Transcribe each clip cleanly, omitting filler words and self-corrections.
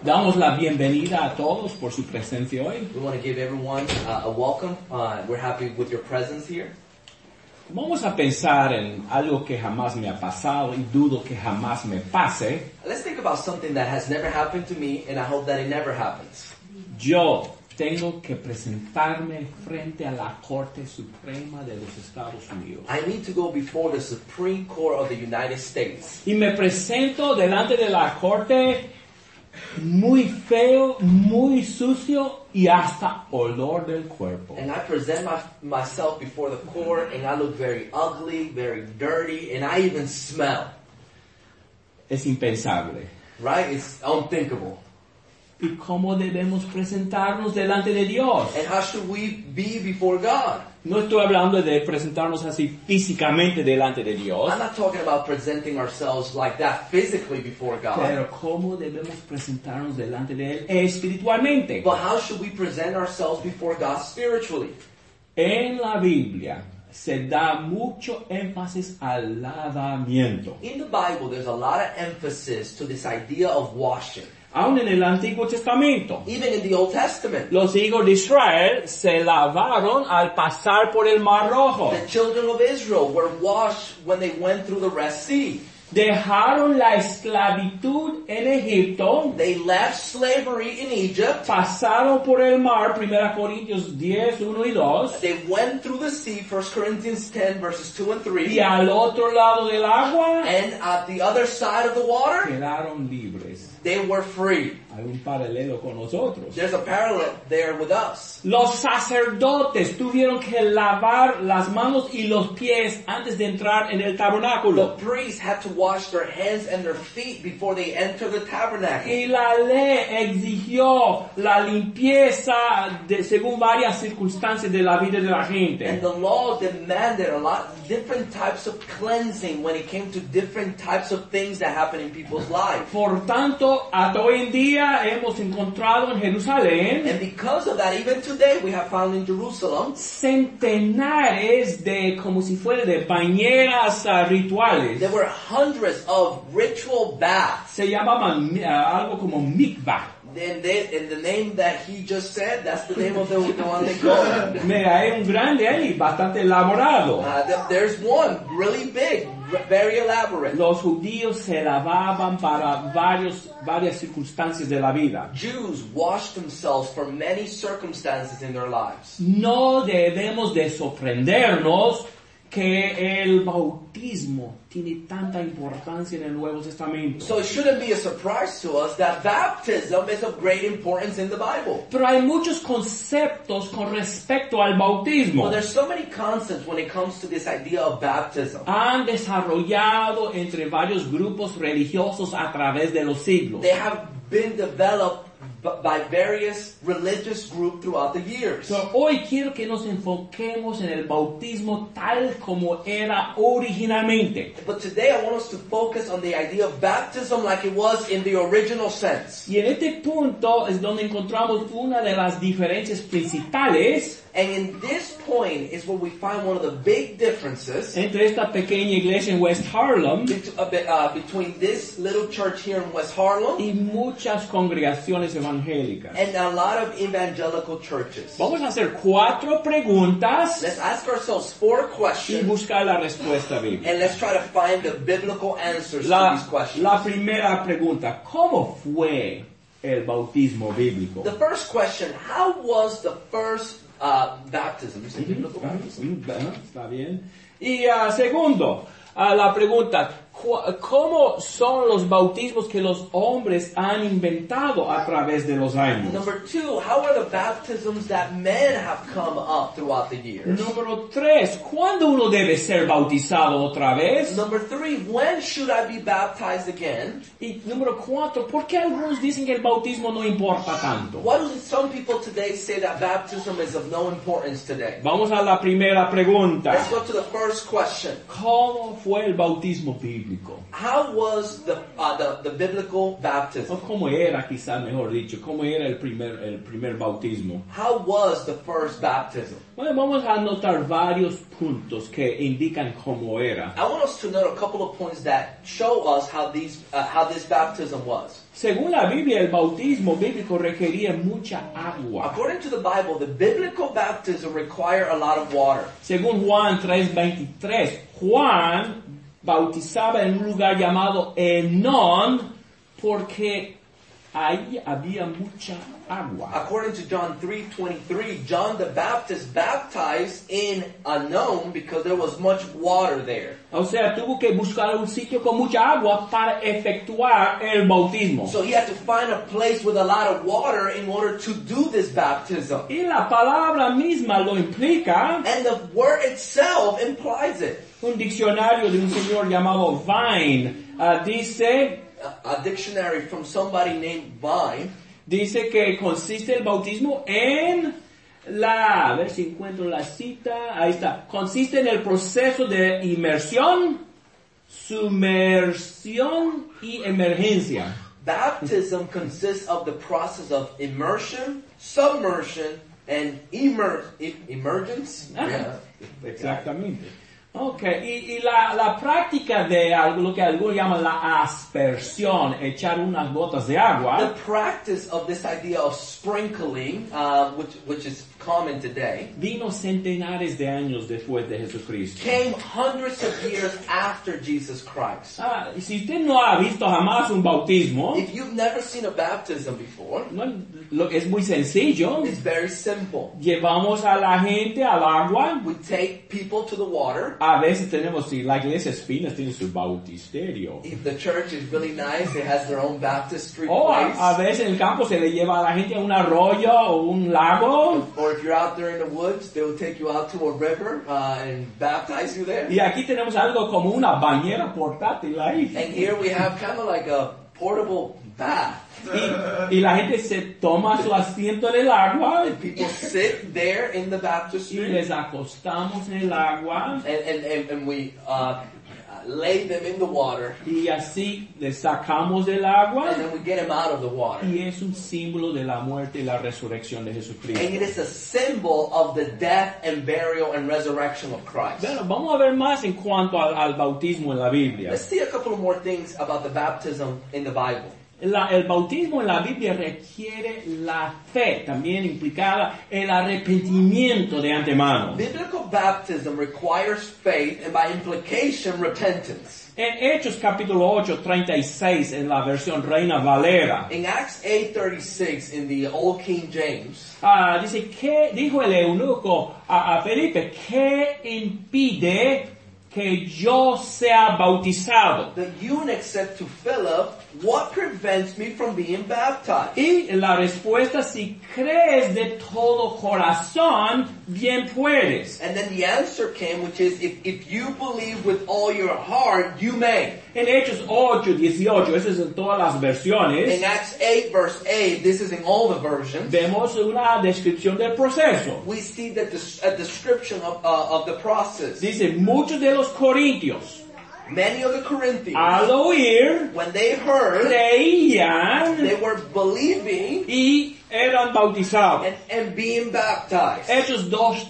Damos la bienvenida a todos por su presencia hoy. We want to give everyone a welcome. We're happy with your presence here. Vamos a pensar en algo que jamás me ha pasado y dudo que jamás me pase. Let's think about something that has never happened to me, and I hope that it never happens. Yo tengo que presentarme frente a la Corte Suprema de los Estados Unidos. I need to go before the Supreme Court of the United States. Y me presento delante de la Corte muy feo, muy sucio y hasta olor del cuerpo. And I present myself before the court, and I look very ugly, very dirty, and I even smell. Es impensable. Right? It's unthinkable. ¿Y cómo debemos presentarnos delante de Dios? And how should we be before God? No estoy hablando de presentarnos así físicamente delante de Dios. I'm not talking about presenting ourselves like that physically before God. Pero ¿cómo debemos presentarnos delante de Él espiritualmente? But how should we present ourselves before God spiritually? En la Biblia se da mucho énfasis al lavamiento. In the Bible, there's a lot of emphasis to this idea of washing. Aún en el Antiguo Testamento, Even in the Old Testament, los hijos de Israel se lavaron al pasar por el Mar Rojo. the children of Israel were washed when they went through the Red Sea. Dejaron la esclavitud en Egipto, They left slavery in Egypt. pasaron por el mar, 1 Corintios 10, 1 y 2, They went through the sea, 1 Corinthians 10 verses 2 and y 3. al otro lado del agua And at the other side of the water, quedaron libres. they were free. Hay un paralelo con nosotros. There's a parallel there with us. Los sacerdotes tuvieron que lavar las manos y los pies antes de entrar en el The tabernáculo. priests had to wash their hands and their feet before they enter the tabernacle. Y la ley exigió la limpieza según varias circunstancias de la vida de la And gente. the law demanded a lot different types of cleansing when it came to different types of things that happen in people's lives. Por tanto, hasta hoy en día hemos encontrado en Jerusalén And because of that, even today we have found in Jerusalem centenares de, como si fuera de bañeras rituales. there were hundreds of ritual baths. Se llamaban algo como mikvah. And the name that he just said, that's the name of the one they call it. Mira, hay un grande ahí, bastante elaborado. There's one really big, very elaborate. Los judíos se lavaban para varias circunstancias de la vida. Jews washed themselves for many circumstances in their lives. No debemos de sorprendernos que el bautismo tiene tanta importancia en el Nuevo Testamento. So it shouldn't be a surprise to us that baptism is of great importance in the Bible. Pero hay muchos conceptos con respecto al bautismo. Well, there's so many concepts when it comes to this idea of baptism. Han desarrollado entre varios grupos religiosos a través de los siglos. They have been developed by various religious groups throughout the years. So, hoy quiero que nos enfoquemos en el bautismo tal como era originalmente. But today I want us to focus on the idea of baptism like it was in the original sense. Y en este punto es donde encontramos una de las diferencias principales And in this point is where we find one of the big differences entre esta pequeña iglesia en West Harlem between this little church here in West Harlem y muchas congregaciones evangélicas. and a lot of evangelical churches. Vamos a hacer 4 preguntas Let's ask ourselves 4 y questions buscar la respuesta bíblica. and let's try to find the biblical answers to La these questions. primera pregunta, ¿cómo fue el bautismo bíblico? The first question, how was the first baptism? You say biblical baptism? Está bien. Y segundo, la pregunta, ¿cómo son los bautismos que los hombres han inventado a través de los años? Number 2, how are the baptisms that men have come up throughout the years? Número 3, ¿cuándo uno debe ser bautizado otra vez? Number 3, when should I be baptized again? Y número 4, ¿por qué algunos dicen que el bautismo no importa tanto? Why do some people today say that baptism is of no importance today? Vamos a la primera pregunta. Let's go to the first question. ¿Cómo fue el bautismo bíblico? bíblico? How was the biblical O baptism? cómo era, quizás mejor dicho, cómo era el primer bautismo. How was the first baptism? Bueno, vamos a anotar varios puntos que indican cómo era. I want us to note a couple of points that show us how this baptism was. Según la Biblia, el bautismo bíblico requería mucha agua. According to the Bible, the biblical baptism required a lot of water. Según Juan 3:23, Juan bautizaba en un lugar llamado Enón porque ahí había mucha agua. According to John 3:23, John the Baptist baptized in Anon because there was much water there. O sea, tuvo que buscar un sitio con mucha agua para efectuar el bautismo. So he had to find a place with a lot of water in order to do this baptism. Y la palabra misma lo implica. And the word itself implies it. Un diccionario de un señor llamado Vine dice A dictionary from somebody named Vine dice que consiste el bautismo en a ver si encuentro la cita, ahí está, consiste en el proceso de inmersión, sumersión y emergencia. Baptism consists of the process of immersion, submersion, and emergence. Ajá, exactamente. Okay, y la práctica de algo, lo que algunos llaman la aspersión, echar unas gotas de The agua, practice of this idea of sprinkling, which is common today, vino centenares de años después de Jesucristo. came hundreds of years after Jesus Christ. Y si usted no ha visto jamás un bautismo, If you've never seen a baptism before, es muy sencillo. it's very simple. Llevamos a la gente al agua. We take people to the water. A veces tenemos, si la iglesia Espinas tiene su bautisterio. If the church is really nice, it has their own baptistry O place. a veces en el campo se le lleva a la gente a un arroyo o un lago. Or if you're out there in the woods, they will take you out to a river and baptize you there. Y aquí tenemos algo como una bañera portátil ahí. And here we have kind of like a portable bath. Y la gente se toma su asiento en el agua And people sit there in the y baptistry. les acostamos en el agua And we lay them in the water. y así les sacamos del agua And then we get them out of the water. y es un símbolo de la muerte y la resurrección de And Jesucristo. it is a symbol of the death and burial and resurrection of Christ. Bueno, vamos a ver más en cuanto al bautismo en la Biblia. Let's see a couple of more things about the baptism in the Bible. El bautismo en la Biblia requiere la fe, también implicada el arrepentimiento de antemano. Biblical baptism requires faith and by implication repentance. En Hechos capítulo 8, 36, en la versión Reina Valera, In Acts 8:36 in the Old King James, dice que dijo el eunuco a Felipe, ¿qué impide que yo sea bautizado? the eunuch said to Philip, "What prevents me from being baptized?" Y la respuesta, si crees de todo corazón, bien puedes. And then the answer came, which is, if you believe with all your heart, you may. En Hechos 8, 18, eso es en todas las versiones, In Acts 8 verse 8, this is in all the versions, vemos una descripción del proceso. we see that a description of the process. Dice, muchos de los corintios, Many of the Corinthians, al oír, when they heard, creían they were believing y eran bautizados. and being baptized. Hechos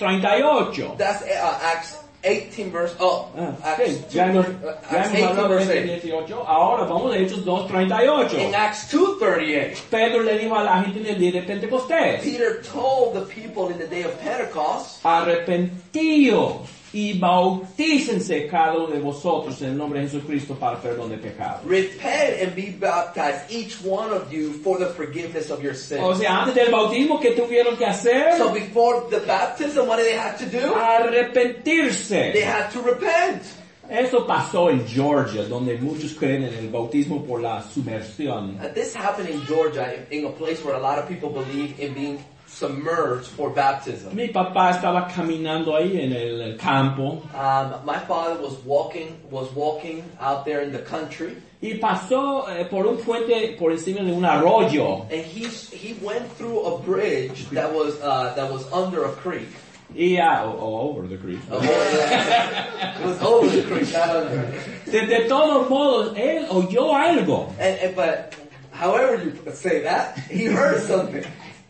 2:38. That's Acts 18 verse, Acts, Sí, ya hemos Acts 18 hablado de verse Hechos 8. 18. Ahora vamos a Hechos In 2:38. Acts 2:38, Pedro le dijo a la gente en el día de Pentecostés, Peter told the people in the day of Pentecost, arrepentíos y bautícense cada uno de vosotros en el nombre de Jesucristo para perdón de pecados. repent and be baptized, each one of you, for the forgiveness of your sins. O sea, antes del bautismo, ¿qué tuvieron que hacer? So before the baptism, what did they have to do? Arrepentirse. They had to repent. Eso pasó en Georgia, donde muchos creen en el bautismo por la sumersión. This happened in Georgia, in a place where a lot of people believe in being submerged for baptism. Mi papá estaba caminando ahí en el campo My father was walking out there in the country, y pasó por un puente por encima de un arroyo. and he went through a bridge that was under a creek. Y, over the creek. Oh, yeah. It was over the creek, not under. De todos modos, él oyó algo. But however you say that, he heard something.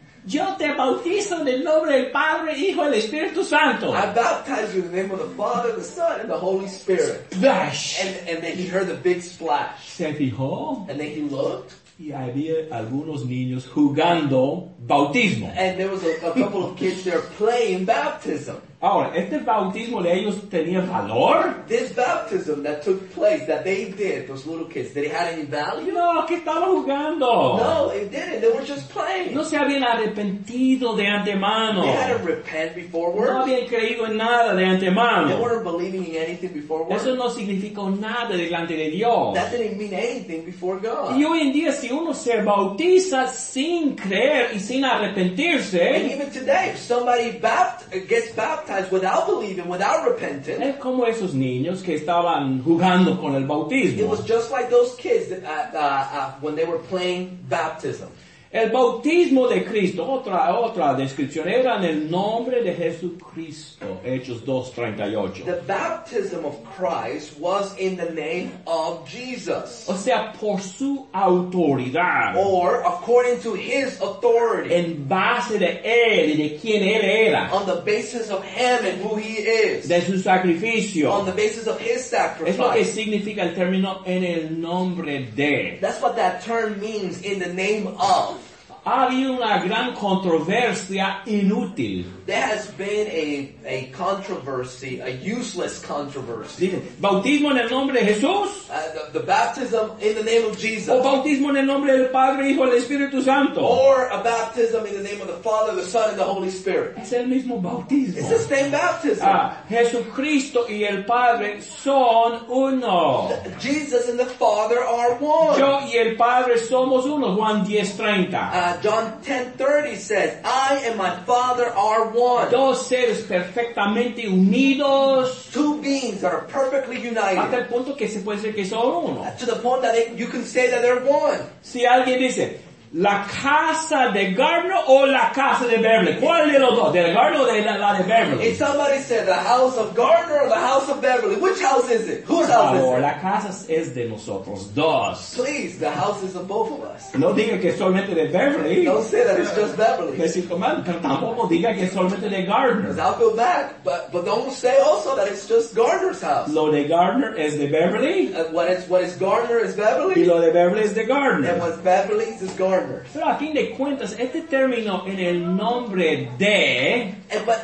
Yo te bautizo en el nombre del Padre, Hijo y del Espíritu Santo. I baptize you in the name of the Father, the Son, and the Holy Spirit. Splash. And then he heard the big splash. Se fijó And then he looked. y había algunos niños jugando bautismo. And there was a couple of kids there playing baptism. Ahora, ¿este bautismo de ellos tenía valor? This baptism that took place, that they did, those little kids, did it have any value? No, que estaban jugando. No, it didn't. They were just playing. No se habían arrepentido de antemano. They hadn't repented No beforehand. habían creído en nada de They antemano. weren't believing in anything beforehand. Eso no significó nada delante de Dios. That didn't mean anything before God. Y hoy en día, si uno se bautiza sin creer y sin And arrepentirse, even today, if somebody gets baptized without believing, without repenting, es como esos niños que estaban jugando con el it bautismo. was just like those kids that, when they were playing baptism. El bautismo de Cristo, otra descripción, era en el nombre de Jesucristo, Hechos 2:38. The baptism of Christ was in the name of Jesus. O sea, por su autoridad, Or according to his authority. en base de Él y de quien Él era, On the basis of him and who he is. de su sacrificio. On the basis of his Es lo que sacrifice. significa el término en el nombre de. That's what that term means, in the name of. Ha habido una gran controversia inútil. There has been a controversy, a useless controversy. Dice, ¿bautismo en el nombre de Jesús? The baptism in the name of ¿O Jesus. bautismo en el nombre del Padre, Hijo y del Espíritu Santo? Or a baptism in the name of the Father, the Son, and the Holy Spirit. Es el mismo bautismo. It's the same baptism. Jesucristo y el Padre son uno. Jesus and the Father are one. Yo y el Padre somos uno. Juan 10:30. John 10:30 says, I and my Father are one. Dos seres perfectamente unidos Two beings that are perfectly hasta united. el punto que se puede decir que son uno. To the point that you can say that they're one. Si alguien dice, ¿la casa de Gardner o la casa de Beverly? ¿Cuál de los dos? ¿De Gardner o de la de Beverly? If somebody said the house of Gardner or the house of Beverly, which house is it? Whose house is Ahora, it? la casa es de nosotros dos. Please, the house is of both of us. No diga que es solamente de Beverly. Don't say that it's just Beverly. Que sí, pero tampoco diga que es solamente de Gardner. Because I'll feel bad. But don't say also that it's just Gardner's house. Lo de Gardner es de Beverly What is Gardner is y Beverly, lo de Beverly es de and Gardner. what's Beverly's is Gardner. Pero a fin de cuentas, este término en el nombre de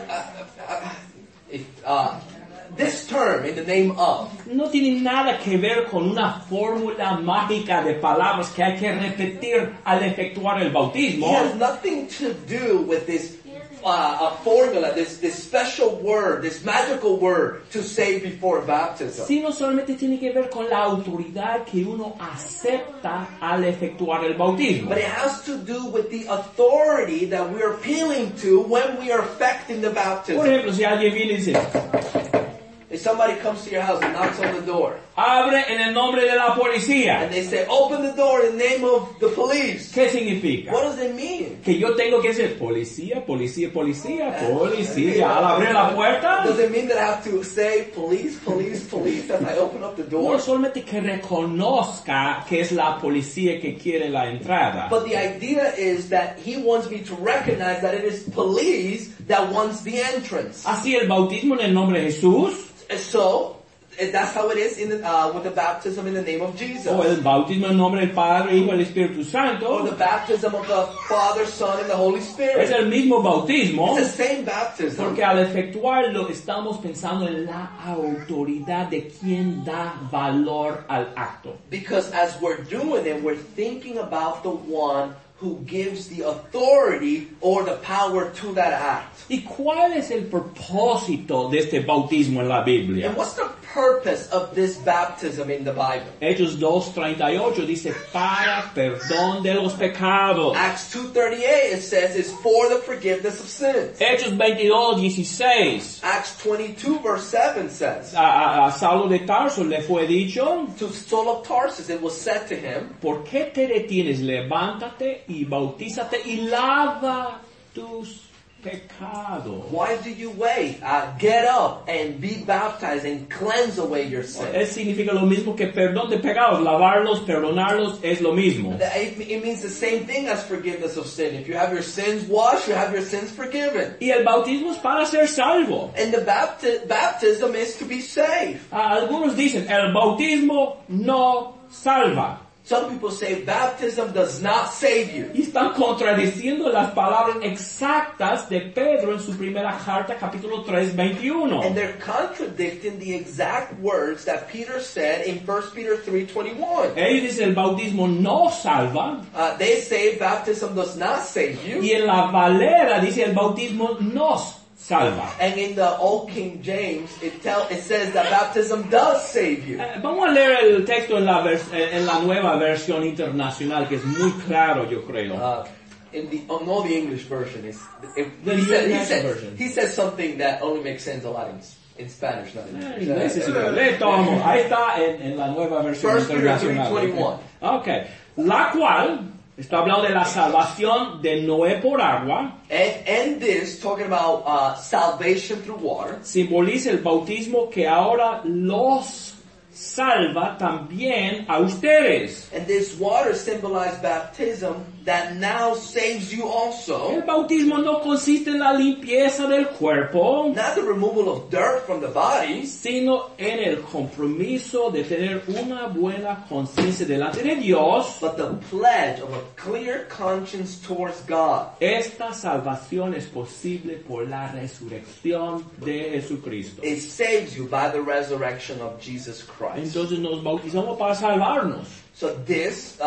This term in the name of no tiene nada que ver con una fórmula mágica de palabras que hay que repetir al efectuar el bautismo. it has nothing to do with this a formula, this special word, this magical word to say before baptism. Sino solamente tiene que ver con la autoridad que uno acepta al efectuar el bautismo. But it has to do with the authority that we are appealing to when we are effecting the Por baptism. ejemplo, si alguien viene y dice, If somebody comes to your house and knocks on the door, abre en el nombre de la policía. and they say, open the door in the name of the police, ¿Qué significa? what does it mean? Que yo tengo que decir policía, policía, policía, policía. Al abrir la puerta, Does it mean that I have to say police, police, police as I open up the no door? solamente que reconozca que es la policía que quiere la entrada. But the idea is that he wants me to recognize that it is police that wants the entrance. Así el bautismo en el nombre de Jesús, So, that's how it is with the baptism in the name of Jesus. o el bautismo en el nombre del Padre, Hijo y Espíritu Or Santo, the baptism of the Father, Son, and the Holy es Spirit. el mismo bautismo, It's the same baptism. porque al efectuarlo estamos pensando en la autoridad de quien da valor al acto. Because as we're doing it, we're thinking about the one who gives the authority or the power to that act. ¿Y cuál es el propósito de este bautismo en la Biblia? And what's the purpose of this baptism in the Bible? Hechos 2:38 dice, para perdón de los pecados. Acts 2:38, it says, is for the forgiveness of sins. Hechos 22:16. Acts 22 verse 7 says, A Saulo de Tarso le fue dicho, to Saul of Tarsus it was said to him, ¿por qué te detienes? Levántate y bautízate y lava tus pecado. Why do you wait? Get up and be baptized and cleanse away your sins. Significa lo mismo que perdón de pecados. Lavarlos, perdonarlos es lo mismo. It means the same thing as forgiveness of sin. If you have your sins washed, you have your sins forgiven. Y el bautismo es para ser salvo. And the baptism is to be saved. Algunos dicen, el bautismo no salva. Some people say baptism does not save you. Y están contradiciendo las palabras exactas de Pedro en su primera carta, capítulo 3, 21. And they're contradicting the exact words that Peter said in 1 Peter 3:21. Ellos dicen el bautismo no salva. They say baptism does not save you. Y en la Valera dice el bautismo nos salva. And in the Old King James, it says that baptism does save you. Vamos a leer el texto en la nueva versión internacional, que es muy claro, yo creo. No, the English version is. He says something that only makes sense a lot in Spanish, not in English. Ahí está en la nueva versión internacional. 1 Okay. La cual está hablando de la salvación de Noé por agua. And this, talking about salvation through water, simboliza el bautismo que ahora los salva también a ustedes. And this water symbolizes baptism that now saves you also. El bautismo no consiste en la limpieza del cuerpo, not the removal of dirt from the body, sino en el compromiso de tener una buena conciencia delante de Dios, but the pledge of a clear conscience towards God. Esta salvación es posible por la resurrección de Jesucristo. It saves you by the resurrection of Jesus Christ. Entonces nos bautizamos para salvarnos. So this,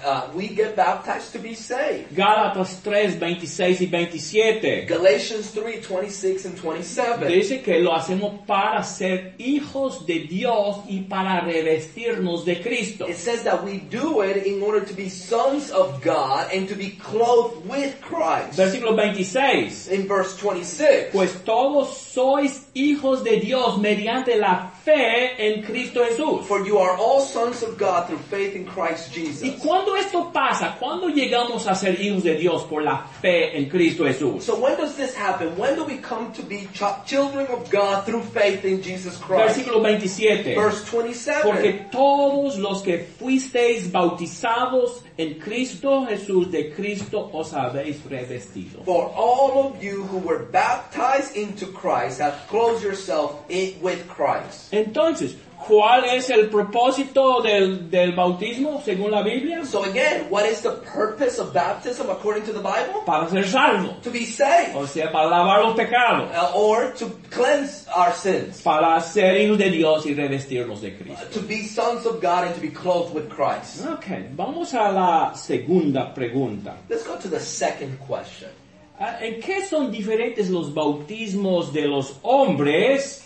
we get baptized to be saved. Gálatas 3, 26 y 27. Galatians 3, 26 and 27. Dice que lo hacemos para ser hijos de Dios y para revestirnos de Cristo. It says that we do it in order to be sons of God and to be clothed with Christ. Versículo 26. In verse 26. Pues todos sois hijos de Dios mediante la fe en Cristo Jesús. For you are all sons of God through faith in Christ Jesus. ¿Y cuándo esto pasa? ¿Cuándo llegamos a ser hijos de Dios por la fe en Cristo Jesús? So when does this happen? When do we come to be children of God through faith in Jesus Christ? Versículo 27. Verse 27. Porque todos los que fuisteis bautizados en Cristo Jesús, de Cristo os habéis revestido. For all of you who were baptized into Christ have clothed yourself with Christ. Entonces, ¿cuál es el propósito del bautismo según la Biblia? So again, what is the purpose of baptism according to the Bible? Para ser salvo. To be saved. O sea, para lavar los pecados. Or to cleanse our sins. Para ser hijos de Dios y revestirnos de Cristo. To be sons of God and to be clothed with Christ. Okay, vamos a la segunda pregunta. Let's go to the second question. ¿En qué son diferentes los bautismos de los hombres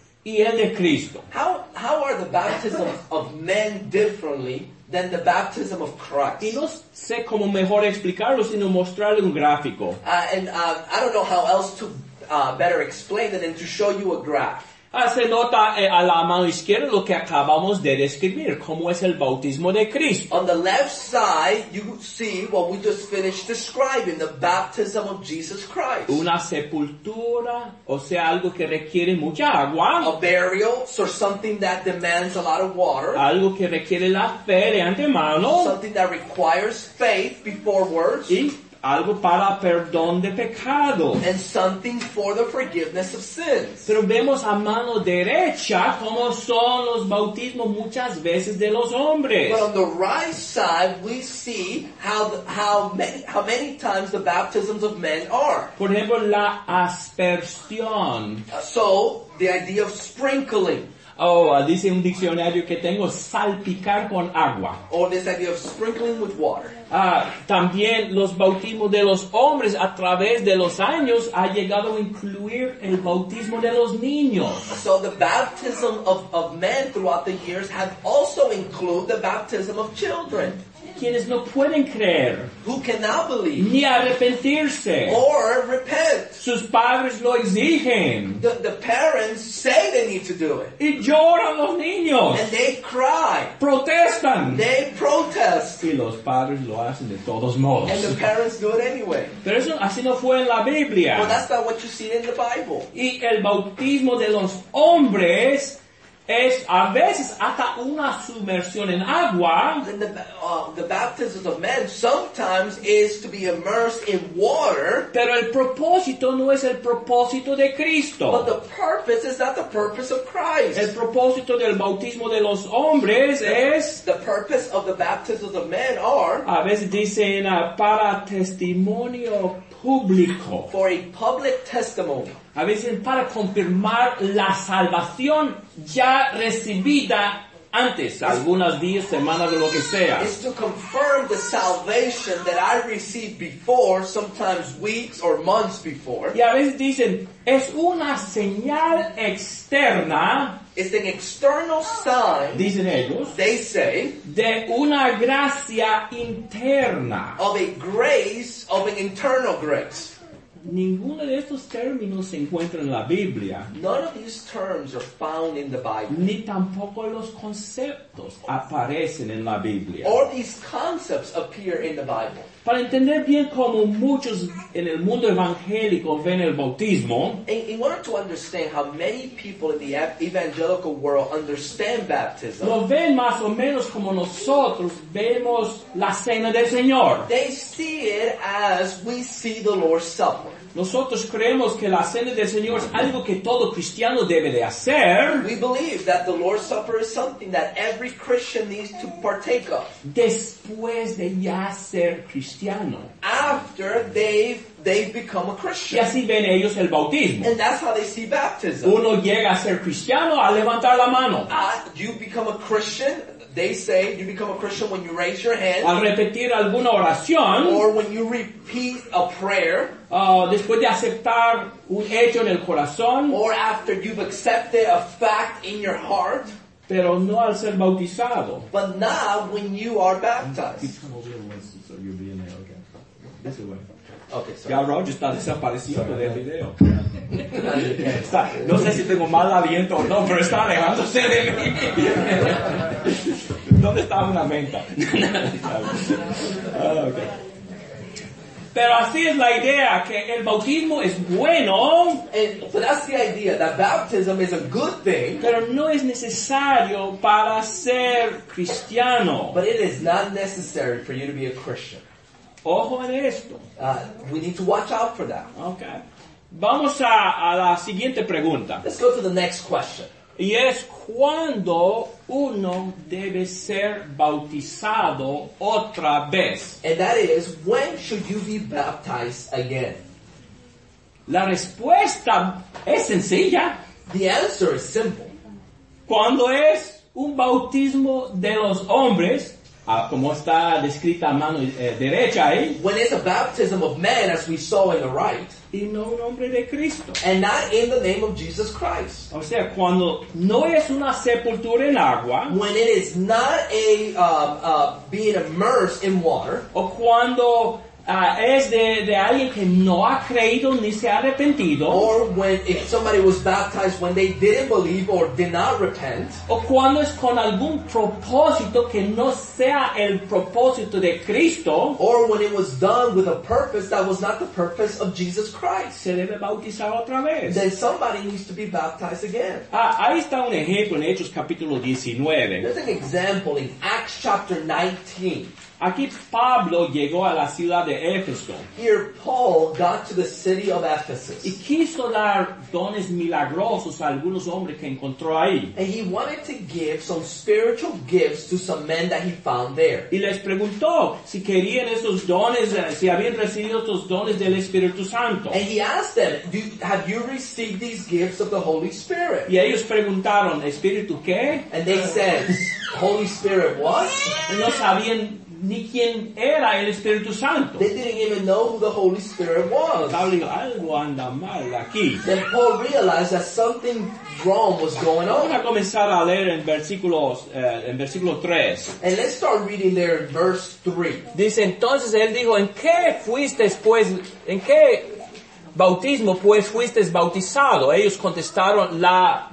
y el de Cristo? How are the baptisms of men differently than the baptism of Christ? Y no sé cómo mejor explicarlo sino mostrarle un gráfico. I don't know how else to better explain it than to show you a graph. Se nota a la mano izquierda lo que acabamos de describir, cómo es el bautismo de Cristo. On the left side, you see what we just finished describing, the baptism of Jesus Christ. Una sepultura, o sea, algo que requiere mucha agua. A burial, so something that demands a lot of water. Algo que requiere la fe de antemano. Something that requires faith beforewards. Y algo para perdón de pecado. And something for the forgiveness of sins. Pero vemos a mano derecha cómo son los bautismos muchas veces de los hombres. But on the right side, we see how many times the baptisms of men are. Por ejemplo, la aspersión. So, the idea of sprinkling. Dice un diccionario que tengo, salpicar con agua. Or this idea of sprinkling with water. También los bautismos de los hombres a través de los años ha llegado a incluir el bautismo de los niños. So the baptism of men throughout the years have also included the baptism of children. quienes no pueden creer, who cannot believe ni arrepentirse. or repent. Sus padres lo exigen. The parents say they need to do it. Y lloran los niños. And they cry. Protestan. They protest. Y los padres lo hacen de todos modos. And the parents do it anyway. Pero eso así no fue en la Biblia. Well, that's not what you see in the Bible. Y el bautismo de los hombres es a veces hasta una sumersión en agua. Then the baptism of men sometimes is to be immersed in water. Pero el propósito no es el propósito de But Cristo. the purpose is not the purpose of Christ. El propósito del bautismo de los hombres es, The purpose of the baptisms of men are a veces dicen, para testimonio público. for a public testimony. A veces para confirmar la salvación ya recibida antes, algunos días, semanas, o lo que sea. It's to confirm the salvation that I received before, sometimes weeks or months before. Y a veces dicen, es una señal externa, It's an external sign, dicen ellos, they say, de una gracia interna. of a grace, of an internal grace. Ninguno de estos términos se encuentra en la Biblia, None of these terms are found in the Bible. ni tampoco los conceptos aparecen en la Biblia. Or these concepts appear in the Bible. Para entender bien cómo muchos en el mundo evangélico ven el bautismo, In order to understand how many people in the evangelical world understand baptism, lo ven más o menos como nosotros vemos la cena del Señor. they see it as we see the Lord's Supper. Nosotros creemos que la cena del Señor es algo que todo cristiano debe de hacer We believe that the Lord's Supper is something that every Christian needs to partake of después de ya ser cristiano. after they've become a Y Christian. así ven ellos el bautismo. And that's how they see baptism. Uno llega a ser cristiano al levantar la mano, You become a Christian, they say you become a Christian when you raise your hand al repetir alguna oración, or when you repeat a prayer después de aceptar un hecho en el corazón, or after you've accepted a fact in your heart, pero no al ser bautizado. but not when you are baptized. Okay, sorry. Ya Roger está desapareciendo del video. No sé si tengo mal aliento o no, pero está alejándose de mí. ¿Dónde está una menta? Okay. Pero así es la idea, que el bautismo es bueno, And so that's the idea, that baptism is a good thing, pero no es necesario para ser cristiano. but it is not necessary for you to be a Christian. Ojo en esto. We need to watch out for that. Okay. Vamos a la siguiente pregunta. Let's go to the next question. Y es cuándo uno debe ser bautizado otra vez. And that is, when should you be baptized again? La respuesta es sencilla. The answer is simple. Cuando es un bautismo de los hombres, como está descrita a mano derecha ahí, When it's a baptism of men, as we saw in the right, y no un hombre de Cristo. and not in the name of Jesus Christ. O sea, cuando no es una sepultura en agua, When it is not being immersed in water, o cuando es de alguien que no ha creído ni se ha arrepentido, or when if somebody was baptized when they didn't believe or did not repent, o cuando es con algún propósito que no sea el propósito de Cristo, or when it was done with a purpose that was not the purpose of Jesus Christ, se debe bautizar otra vez. then somebody needs to be baptized again. Ahí está un ejemplo en Hechos capítulo 19. There's an example in Acts chapter 19. Aquí Pablo llegó a la ciudad de Éfeso Here Paul got to the city of Ephesus. y quiso dar dones milagrosos a algunos hombres que encontró ahí. And he wanted to give some spiritual gifts to some men that he found there. Y les preguntó si querían esos dones, si habían recibido estos dones del Espíritu Santo. And he asked them, have you received these gifts of the Holy Spirit? Y ellos preguntaron, ¿Espíritu qué? And they said, Holy Spirit what? No sabían ni quién era el Espíritu Santo. They didn't even know who the Holy Spirit was. Pablo dijo, algo anda mal aquí. Then Paul realized that something wrong was going Vamos on. a comenzar a leer en versículo 3. And let's start reading there in verse 3. Dice, entonces él dijo, ¿en qué bautismo pues fuisteis bautizado? Ellos contestaron,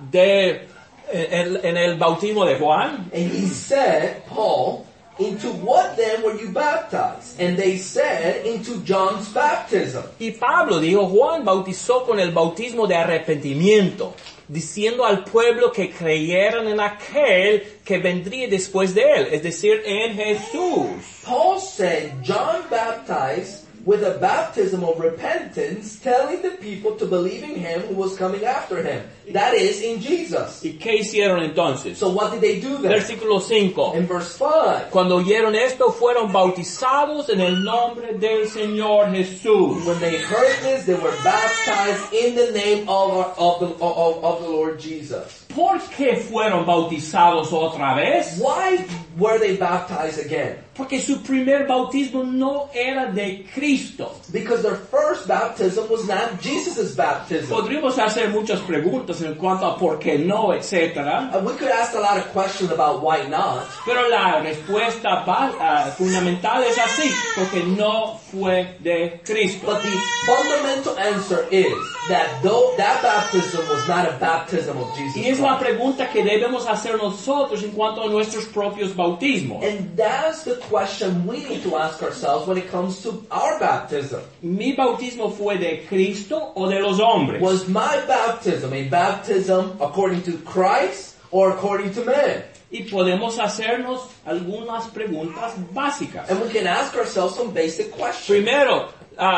en el bautismo de Juan. And he said, Paul, into what then were you baptized? And they said, into John's baptism. Y Pablo dijo, Juan bautizó con el bautismo de arrepentimiento, diciendo al pueblo que creyeran en aquel que vendría después de él, es decir, en Jesús. Paul said, John baptized with a baptism of repentance, telling the people to believe in him who was coming after him. That is, in Jesus. ¿Y qué hicieron entonces? So what did they do then? Versículo 5. In verse 5, Cuando oyeron esto, fueron bautizados en el nombre del Señor Jesús. when they heard this, they were baptized in the name of the Lord Jesus. ¿Por qué fueron bautizados otra vez? Why were they baptized again? Porque su primer bautismo no era de Cristo. Because their first baptism was not Jesus' baptism. Podríamos hacer muchas preguntas en cuanto a por qué no, etc. We could ask a lot of questions about why not. Pero la respuesta fundamental es así, porque no fue de Cristo. But the fundamental answer is that though that baptism was not a baptism of Jesus Y es la Christ. pregunta que debemos hacer nosotros en cuanto a nuestros propios bautismos. And that's the question we need to ask ourselves when it comes to our baptism. ¿Mi bautismo fue de Cristo o de los hombres? Was my baptism a baptism according to Christ or according to man? Y podemos hacernos algunas preguntas básicas. And we can ask ourselves some basic questions. Primero,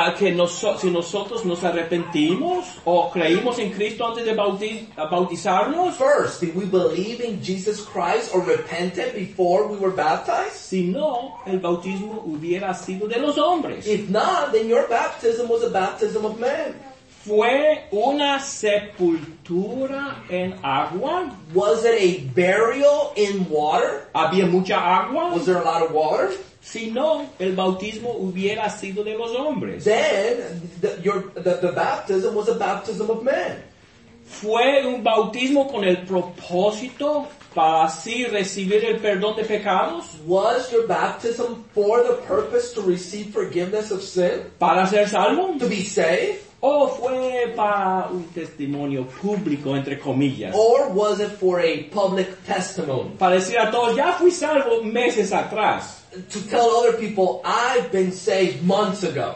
si nosotros nos arrepentimos o creímos en Cristo antes de bautizarnos. First, did we believe in Jesus Christ or repented before we were baptized? Si no, el bautismo hubiera sido de los hombres. If not, then your baptism was a baptism of man. ¿Fue una sepultura en agua? Was it a burial in water? ¿Había mucha agua? Was there a lot of water? Si no, el bautismo hubiera sido de los hombres. Then the baptism was a baptism of man. ¿Fue un bautismo con el propósito para así recibir el perdón de pecados? Was your baptism for the purpose to receive forgiveness of sin? ¿Para ser salvo? To be saved? ¿O fue para un testimonio público, entre comillas? Or was it for a public testimony? Para decir a todos, ya fui salvo meses atrás. To tell other people, I've been saved months ago.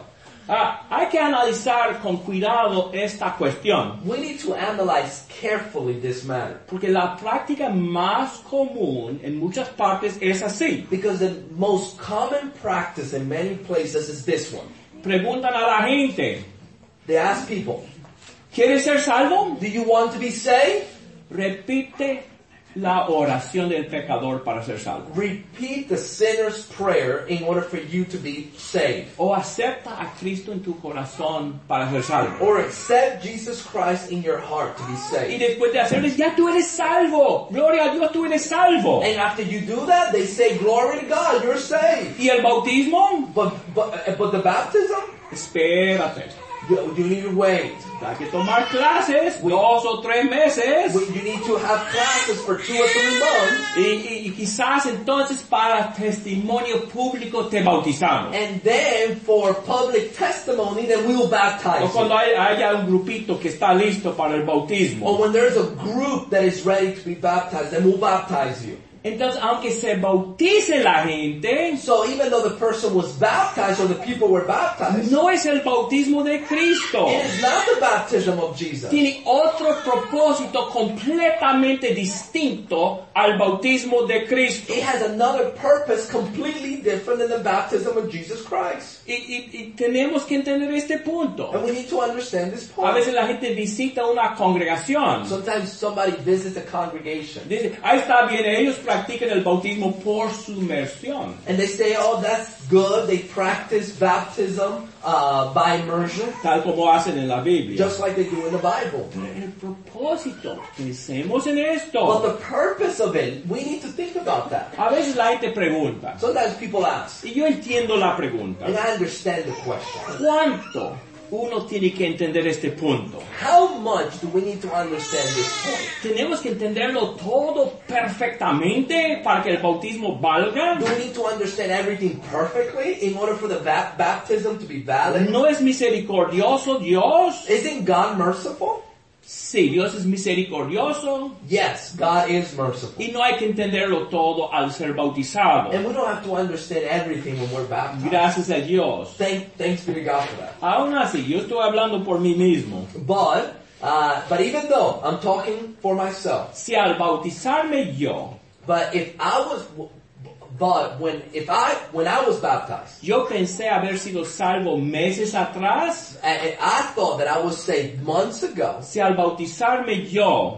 Hay que analizar con cuidado esta cuestión. We need to analyze carefully this matter. Porque la práctica más común en muchas partes es así. Because the most common practice in many places is this one. Preguntan a la gente, They ask people, ¿quieres ser salvo? do you want to be saved? Repite la oración del pecador para ser salvo. Repeat the sinner's prayer in order for you to be saved. O acepta a Cristo en tu corazón para ser salvo. Or accept Jesus Christ in your heart to be Y saved. después de hacerles, ya tú eres salvo. Gloria a Dios, tú eres salvo. And after you do that, they say, glory to God, you're saved. ¿Y el bautismo? But the baptism? Espérate. You need to wait. Hay que tomar clases, 2 o 3 meses. You need to have classes for 2 or 3 months. Y quizás entonces para testimonio público te bautizamos. And then for public testimony, then we will baptize O cuando you. haya un grupito que está listo para el bautismo. Or when there's a group that is ready to be baptized, then we'll baptize you. Entonces, aunque se bautice la gente, So even though the person was baptized or the people were baptized, no es el bautismo de Cristo. it is not the baptism of Jesus. Tiene otro propósito completamente distinto al bautismo de Cristo. It has another purpose completely different than the baptism of Jesus Christ. Y tenemos que entender este punto. And we need to understand this A point. veces la gente visita una congregación. Sometimes somebody visits a congregation. Dice, ahí está bien, ellos practican el bautismo por sumersión. And they say, oh, that's good. They practice baptism by immersion, Tal como hacen en la Biblia. just like they do in the Bible. Pero el propósito, pensemos en But esto. the purpose of it, we need to think about that. A veces la gente pregunta, Sometimes people ask, y yo entiendo la pregunta, and I understand the question. ¿cuánto uno tiene que entender este punto? How much do we need to understand this point? ¿Tenemos que entenderlo todo perfectamente para que el bautismo valga? Do we need to understand everything perfectly in order for the baptism to be valid? ¿No es misericordioso Dios? Isn't God merciful? Sí, Dios es misericordioso Yes, God is merciful. y no hay que entenderlo todo al ser bautizado. And we don't have to understand everything when we're baptized. Gracias a Dios. Thanks be to God for that. Aún así, yo estoy hablando por mí mismo. But even though I'm talking for myself, Si al bautizarme yo, when I was baptized, yo pensé haber sido salvo meses atrás, and I thought that I was saved months ago. si al bautizarme yo,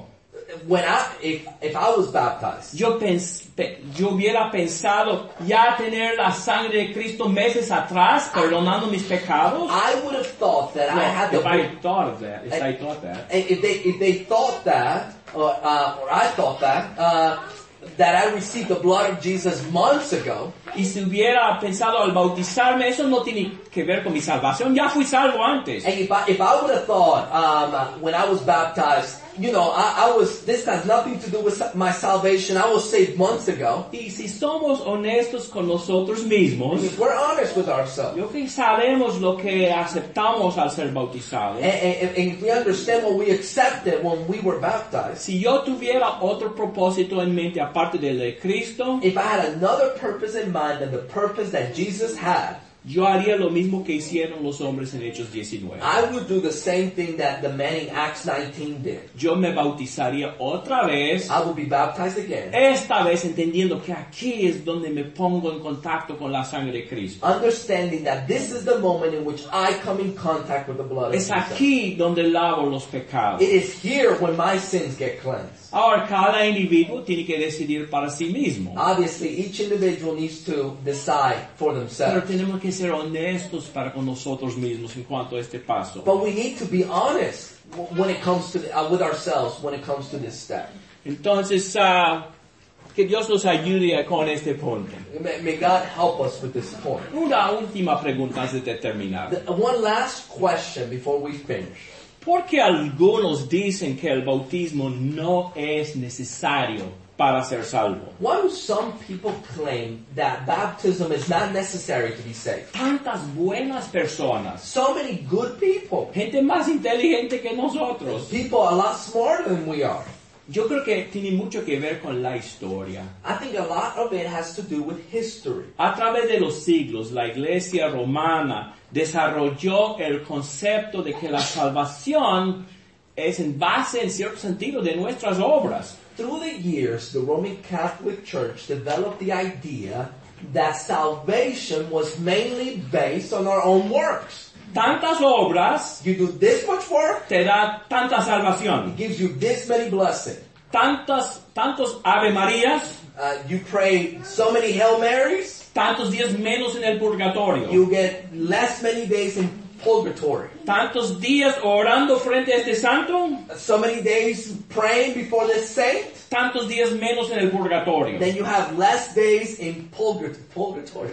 If I was baptized, yo hubiera pensado ya tener la sangre de Cristo meses atrás, perdonando mis pecados. I would have thought that I had the. If I thought that, If they thought that, or I thought that I received the blood of Jesus months ago. Y si hubiera pensado al bautizarme, eso no tiene que ver con mi salvación. Ya fui salvo antes. And if I would have thought when I was baptized, this has nothing to do with my salvation. I was saved months ago. Y si somos honestos con nosotros mismos, If we're honest with ourselves, yo que sabemos lo que aceptamos al ser bautizados. and if we understand what we accepted when we were baptized, Si yo tuviera otro propósito en mente aparte del de Cristo, if I had another purpose in mind than the purpose that Jesus had, yo haría lo mismo que hicieron los hombres en Hechos 19. I would do the same thing that the men in Acts 19 did. Yo me bautizaría otra vez, I will be baptized again, esta vez entendiendo que aquí es donde me pongo en contacto con la sangre de Cristo. understanding that this is the moment in which I come in contact with the blood of Es Jesus. aquí donde lavo los pecados. It is here when my sins get cleansed. Ahora, cada individuo tiene que decidir para sí mismo. Obviously, each individual needs to decide for Pero themselves. tenemos que ser honestos para con nosotros mismos en cuanto a este paso. But we need to be honest when it comes to with ourselves when it comes to this step. Entonces, que Dios nos ayude con este punto. May God help us with this point. Una última pregunta antes de terminar. One last question before we finish. ¿Por qué algunos dicen que el bautismo no es necesario para ser salvo? Why do some people claim that baptism is not necessary to be saved? Tantas buenas personas, So many good people, gente más inteligente que nosotros. people a lot smarter than we are. Yo creo que tiene mucho que ver con la historia. I think a lot of it has to do with history. A través de los siglos, la Iglesia romana desarrolló el concepto de que la salvación es en base, en cierto sentido, de nuestras obras. Through the years, the Roman Catholic Church developed the idea that salvation was mainly based on our own works. Tantas obras You do this much work, te da tanta salvación. it gives you this many blessings. Tantos Ave Marías, You pray so many Hail Marys, tantos días menos en el purgatorio. you get less many days in purgatory. Tantos días orando frente a este santo, So many days praying before this saint, tantos días menos en el purgatorio. then you have less days in purgatory.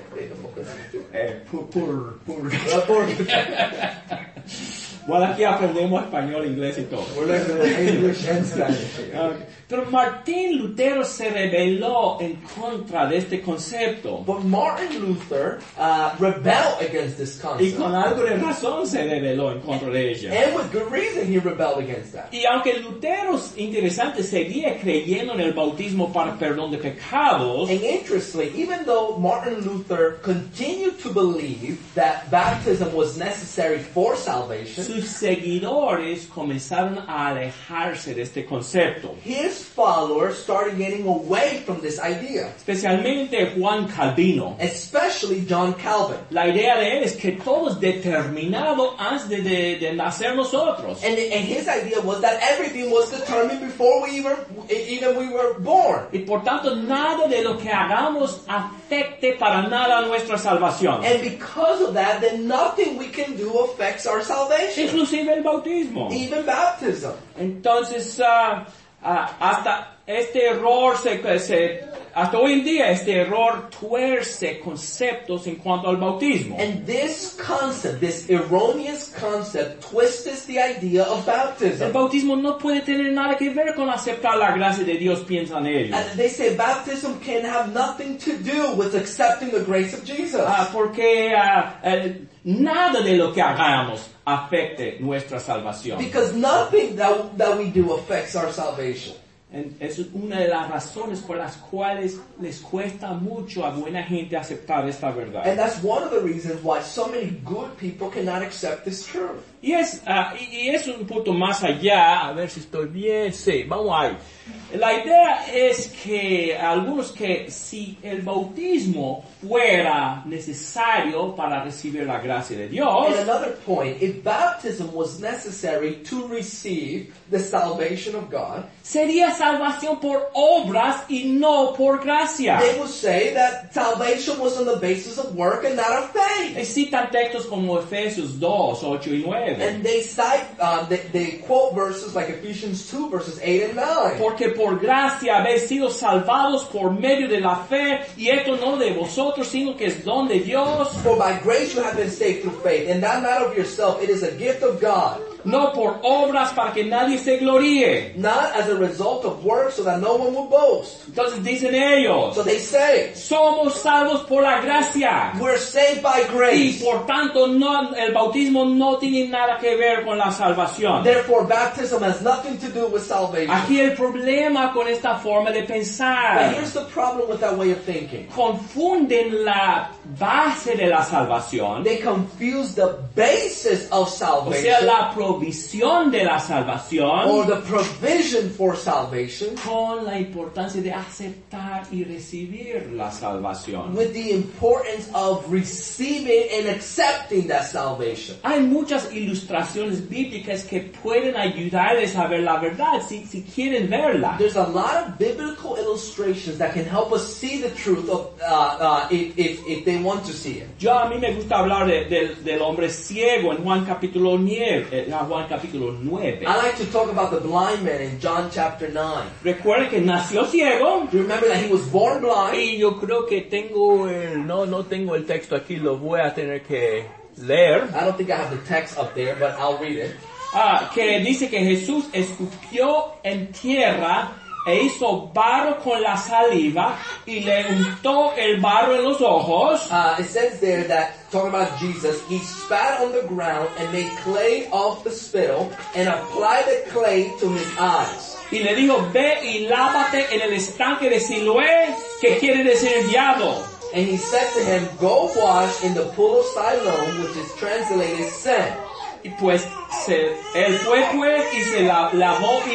Bueno, aquí aprendemos español, inglés y todo. We're learning English and Spanish. Pero Martín Lutero se rebeló en contra de este concepto. But Martin Luther rebelled against this Y concept. con algo de razón se rebeló en contra de ella. And with good reason he rebelled against that. Y aunque Lutero, interesante, seguía creyendo en el bautismo para perdón de pecados, And interestingly, even though Martin Luther continued to believe that baptism was necessary for salvation, sus seguidores comenzaron a alejarse de este concepto. his followers started getting away from this idea, Especialmente Juan Calvino. especially John Calvin. La idea de él es que todo es determinado antes de nacer nosotros. And his idea was that everything was determined before we even we were born. Y por tanto, nada de lo que hagamos afecte para nada nuestra salvación. And because of that, then nothing we can do affects our salvation. Inclusive el bautismo. Even baptism. Entonces, hasta este error hasta hoy en día este error tuerce conceptos en cuanto al bautismo. And this concept, this erroneous concept, twists the idea of El baptism. bautismo no puede tener nada que ver con aceptar la gracia de Dios, piensan ellos. And they say baptism can have nothing to do with accepting the grace of Jesus. Porque nada de lo que hagamos afecte nuestra salvación. Because nothing that we do affects our salvation. Es una de las razones por las cuales les cuesta mucho a buena gente aceptar esta verdad. And that's one of the reasons why so many good people cannot accept this truth. Y es un punto más allá, a ver si estoy bien, sí, vamos ahí. La idea es que algunos que si el bautismo fuera necesario para recibir la gracia de Dios, And another point, if baptism was necessary to receive the salvation of God, sería salvación por obras y no por gracia. they would say that salvation was on the basis of work and not of faith. Citan textos como Efesios 2, 8 y 9. And they cite, they quote verses like Ephesians 2 verses 8 and 9. Porque por gracia habéis sido salvados por medio de la fe, y esto no de vosotros, sino que es don de Dios, For by grace you have been saved through faith, and that not of yourself, it is a gift of God, no por obras para que nadie se gloríe. not as a result of works so that no one will boast. Entonces dicen ellos, So they say, somos salvos por la gracia. we're saved by Y grace. por tanto el bautismo no tiene nada que ver con la salvación. Therefore baptism has nothing to do with salvation. Aquí el problema con esta forma de But pensar. here's the problem with that way of thinking. Confunden la base de la salvación, They confuse the basis of o sea, salvation, la provisión de la or salvación, the provision for salvation, con la importancia de aceptar y recibir la salvación. with the importance of receiving and accepting that salvation. Hay muchas ilustraciones bíblicas que pueden ayudarles a ver la verdad si quieren verla. There's a lot of biblical illustrations that can help us see the truth of, if they want to see it. A mí me gusta hablar del hombre ciego en Juan capítulo 9. I like to talk about the blind man in John chapter 9. Recuerden que nació ciego. Do you remember that he was born blind? Y yo creo que no tengo el texto aquí, lo voy a tener que leer. I don't think I have the text up there, but I'll read it. Que dice que Jesús escupió en tierra e hizo barro con la saliva y le untó el barro en los ojos. It says there that, talking about Jesus, he spat on the ground and made clay of the spittle and applied the clay to his eyes. Y le dijo, ve y lávate en el estanque de Siloé, que quiere decir enviado. And he said to him, go wash in the pool of Siloam, which is translated sent. Y pues él fue pues y se lavó y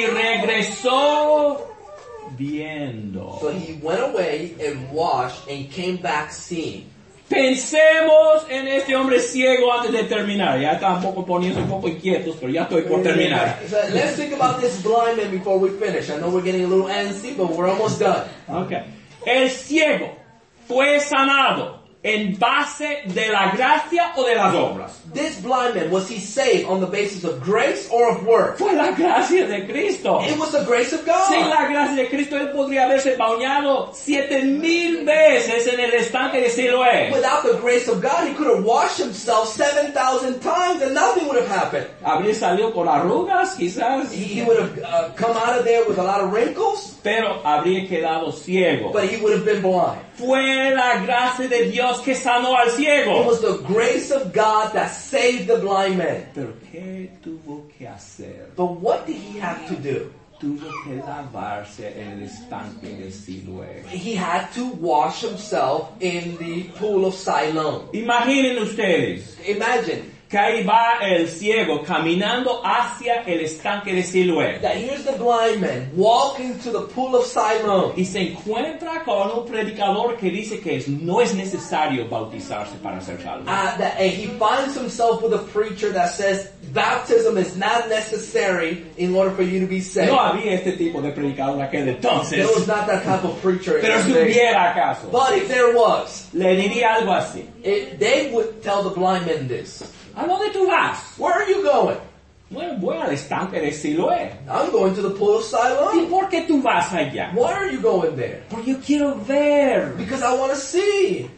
regresó viendo. So he went away and washed and came back seeing. Pensemos en este hombre ciego antes de terminar. Ya están poniéndose un poco inquietos, pero ya estoy por terminar. So let's think about this blind man before we finish. I know we're getting a little antsy, but we're almost done. Okay. El ciego fue sanado en base de la gracia o de las obras. This blind man, was he saved on the basis of grace or of works? Fue la gracia de Cristo. It was the grace of God. Sin la gracia de Cristo, él podría haberse bañado 7,000 veces en el estanque de Siloé. Without the grace of God, he could have washed himself 7,000 times and nothing would have happened. Habría salido con arrugas, quizás, He would have come out of there with a lot of wrinkles, pero habría quedado ciego. but he would have been blind. Fue la gracia de Dios que sanó al It ciego. was the grace of God that saved the blind man. Pero ¿qué tuvo que hacer? But what did he have to do? Tuvo que lavarse en el estanque de Siloé. He had to wash himself in the pool of Siloam. Imaginen ustedes Imagine que ahí va el ciego caminando hacia el estanque de Siloé. that here's the blind man walking to the pool of Siloam. Y se encuentra con un predicador que dice que no es necesario bautizarse para ser salvo. And he finds himself with a preacher that says baptism is not necessary in order for you to be saved. No había este tipo de predicador en aquel entonces. There was not that type of preacher in Pero si those days. hubiera acaso, But if there was, le diría algo así. they would tell the blind men this. ¿A dónde tú vas? Where are you going? Bueno, voy al estanque de Siloé. I'm going to the pool of ¿Y Siloam. por qué tú vas allá? Why are you going there? Porque yo quiero ver. Because I want to see.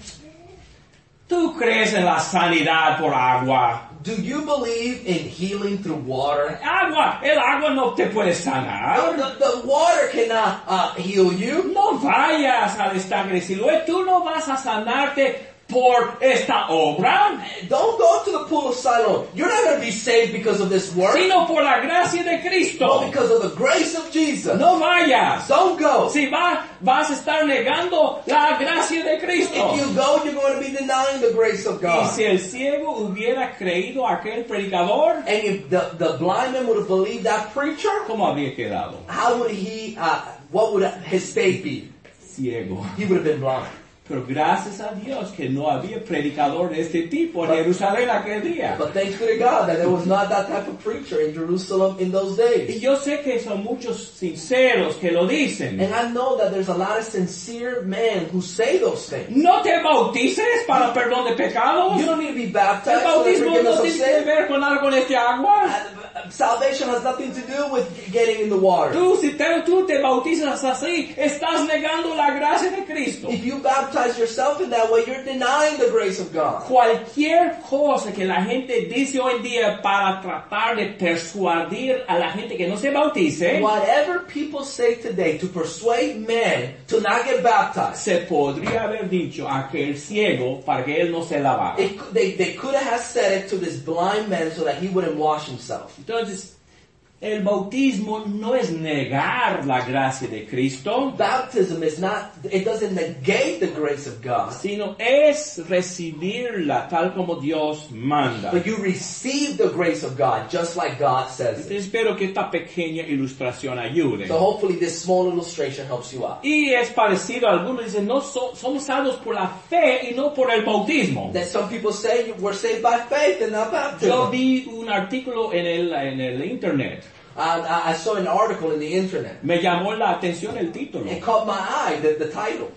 ¿Tú crees en la sanidad por agua? Do you believe in healing through water? El agua no te puede sanar. The water cannot heal you. No vayas al estanque de Siloé. Tú no vas a sanarte por esta obra, Don't go to the pool of Siloam. You're not going to be saved because of this work, sino por la gracia de Cristo. but because of the grace of Jesus. No vayas. Don't go. Si vas a estar negando la gracia de Cristo. If you go, you're going to be denying the grace of Y God. si el ciego hubiera creído a aquel predicador, And if the blind man would have believed that preacher, ¿cómo habría quedado? how would he, what would his fate be? Ciego. He would have been blind. Pero gracias a Dios que no había predicador de este tipo en Jerusalén aquel día. But thanks be to God that there was not that type of preacher in Jerusalem in those Y days. yo sé que son muchos sinceros que lo dicen. And I know that there's a lot of sincere men who say those things. No te bautices para perdón de pecados. You don't need to be El baptized for the bautismo forgiveness no of tiene que sin. ver con algo con este agua. Salvation has nothing to do with getting in the water. Tú te bautizas así, estás negando la gracia de Cristo. If you baptize yourself in that way, you're denying the grace of God. Cualquier cosa que la gente dice hoy en día para tratar de persuadir a la gente que no se bautice, Whatever people say today to persuade men to not get baptized, se podría haber dicho a aquel ciego para que él no se lavara. they could have said it to this blind man so that he wouldn't wash himself. Entonces, el bautismo no es negar la gracia de Cristo, Baptism is not, it doesn't negate the grace of God, sino es recibirla tal como Dios manda. but you receive the grace of God just like God says it. Espero que esta pequeña ilustración ayude. So hopefully this small illustration helps you out. Y es parecido, algunos dicen, no somos salvos por la fe y no por el bautismo. That some people say we're saved by faith and not Yo baptism. vi un artículo en el internet. I saw an article in the internet. Me llamó la atención el título. It caught my eye, the title.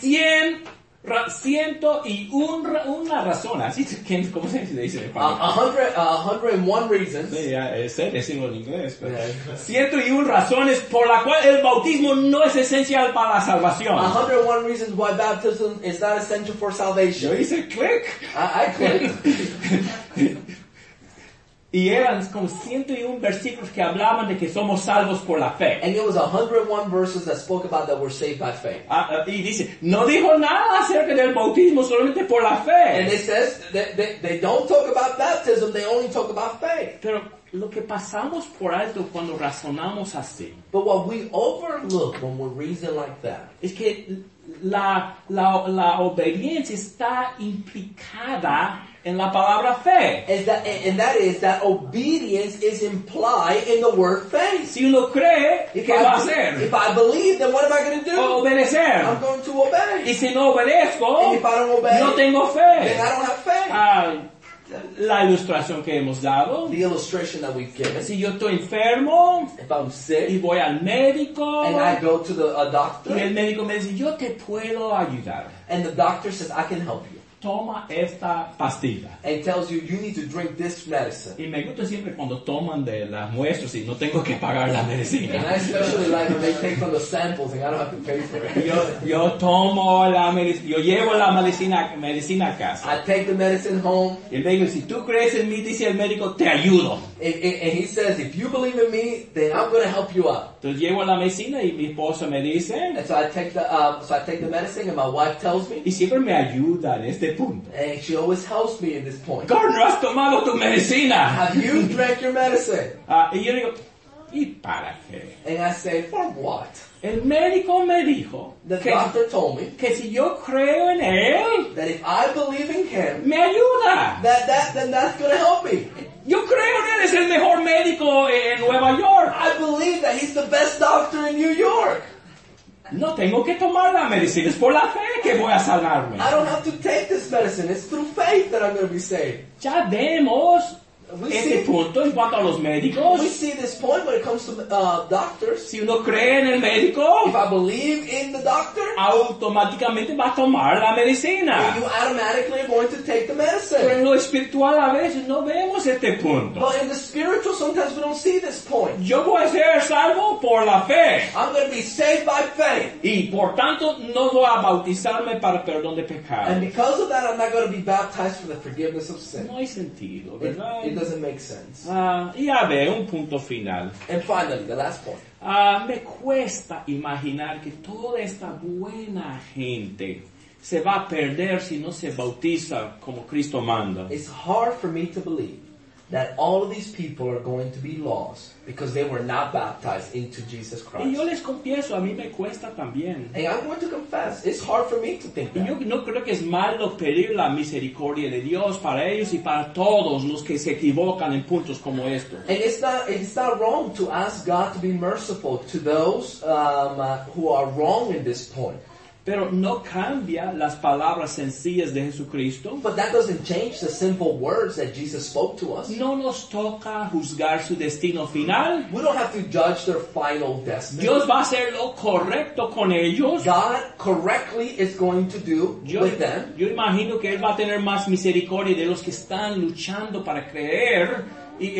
101 razones. Así, ¿cómo se dice en español? 101 reasons. Sí, ya, sé decirlo en inglés. Pero Yeah. 101 razones por la cual el bautismo no es esencial para la salvación. 101 reasons why baptism is not essential for Yo salvation. hice clic. I clicked. Y eran como 101 versículos que hablaban de que somos salvos por la fe. And it was 101 verses that spoke about that we're saved by faith. Y dice, no dijo nada acerca del bautismo solamente por la And fe. it says that they don't talk about baptism, they only talk about faith. Pero lo que pasamos por alto cuando razonamos así But what we overlook when we reason like that es que la obediencia está implicada en la palabra fe. is that obedience is implied in the word faith. Si uno cree, ¿qué va a hacer? If I believe, then what am I going to do? Obedecer. I'm going to obey. Y si no obedezco, And if I don't obey, no tengo then fe. I don't have faith. La ilustración que hemos dado. The illustration that we've given. Si yo estoy enfermo If I'm y sick voy al médico and I go to a y doctor el médico me dice, yo te puedo ayudar. and the doctor says, I can help you. Toma esta pastilla. And tells you need to drink this medicine. Y me gusta siempre cuando toman de las muestras y no tengo que pagar la And I medicina. especially like when they take from the samples and I don't have to pay for it. Yo tomo la medicina, yo llevo la medicina a casa. I take the medicine home Y el médico, si tú crees en mí, dice el médico, te ayudo. and he says, if you believe in me, then I'm going to help you out. Entonces llevo la medicina y mi esposa me dice, And so I take the medicine and my wife tells me, y siempre me ayuda en este punto. and she always helps me in this point. Gardner, has tomado tu medicina. Have you drank your medicine? Y yo digo, ¿y para qué? And I say, for what? El médico me dijo The doctor told me que si yo creo en él, that if I believe in him, me ayuda. then that's going to help me. Yo creo en él, es el mejor médico en Nueva York. I believe that he's the best doctor in New York. No tengo que tomar la medicina, es por la fe que voy a sanarme. I don't have to take this medicine. It's through faith that I'm going to be saved. Ya vemos ese punto en cuanto a los médicos. we see this point when it comes to doctors. Si uno cree en el médico, If I believe in the doctor, automáticamente va a tomar la medicina. you automatically are going to take the Pero medicine. en lo espiritual a veces no vemos este punto. But in the spiritual, sometimes we don't see this point. Yo voy a ser salvo por la fe. I'm going to be saved by faith. Y por tanto no voy a bautizarme para perdón de And pecados. because of that, I'm not going to be baptized for the forgiveness of sin. No hay sentido, It ¿verdad? doesn't make sense. Y a ver, un punto final. And finally, the last point. Me cuesta imaginar que toda esta buena gente se va a perder si no se bautiza como Cristo manda. It's hard for me to believe that all of these people are going to be lost because they were not baptized into Jesus Y yo Christ. les confieso, a mí me cuesta también. And I'm going to confess, it's hard for me to think Y yo that. no creo que es malo pedir la misericordia de Dios para ellos y para todos los que se equivocan en puntos como estos. And it's not wrong to ask God to be merciful to those who are wrong in this point. Pero no cambia las palabras sencillas de Jesucristo. But that doesn't change the simple words that Jesus spoke to us. No nos toca juzgar su destino final. We don't have to judge their final destiny. Dios va a hacer lo correcto con ellos. God correctly is going to do with them. Yo imagino que Él va a tener más misericordia de los que están luchando para creer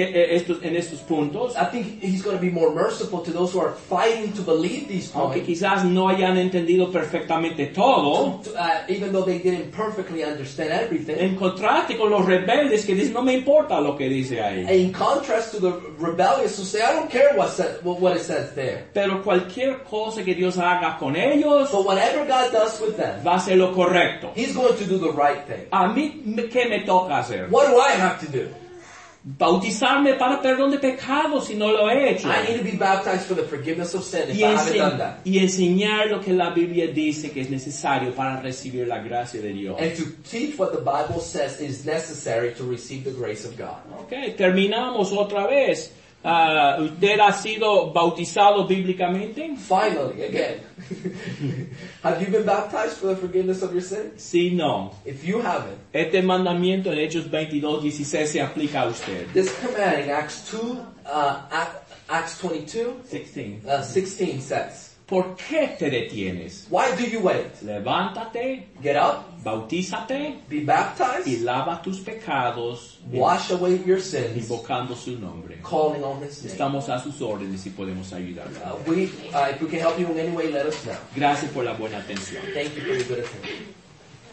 en estos puntos. I think He's going to be more merciful to those who are fighting to believe these Aunque points. quizás no hayan entendido perfectamente todo. Even though they didn't perfectly understand everything. En contraste con los rebeldes que dicen, no me importa lo que dice ahí. In contrast to the rebellious who say, I don't care what it says there. Pero cualquier cosa que Dios haga con ellos, But whatever God does with them, va a ser lo correcto. He's going to do the right thing. A mí, ¿qué me toca hacer? What do I have to do? Bautizarme para perdón de pecados si no lo he hecho. I need to be baptized for the forgiveness of sin if I haven't done that. Y enseñar lo que la Biblia dice que es necesario para recibir la gracia de Dios. And to teach what the Bible says is necessary to receive the grace of God. Ok, terminamos otra vez. ¿Usted ha sido bautizado bíblicamente? Finally, again. Have you been baptized for the forgiveness of your sins? Sí, no. If you haven't, Este mandamiento en Hechos 22:16 se aplica a usted. this command in Acts 22, 16. 16 says, ¿Por qué te detienes? why do you wait? Levántate, Get up, bautízate be y baptized, lava tus pecados wash away your sins, invocando su nombre. calling on His name. Estamos a sus órdenes y podemos ayudarle. If we can help you in any way, let us know. Gracias por la buena atención. Thank you for your good attention.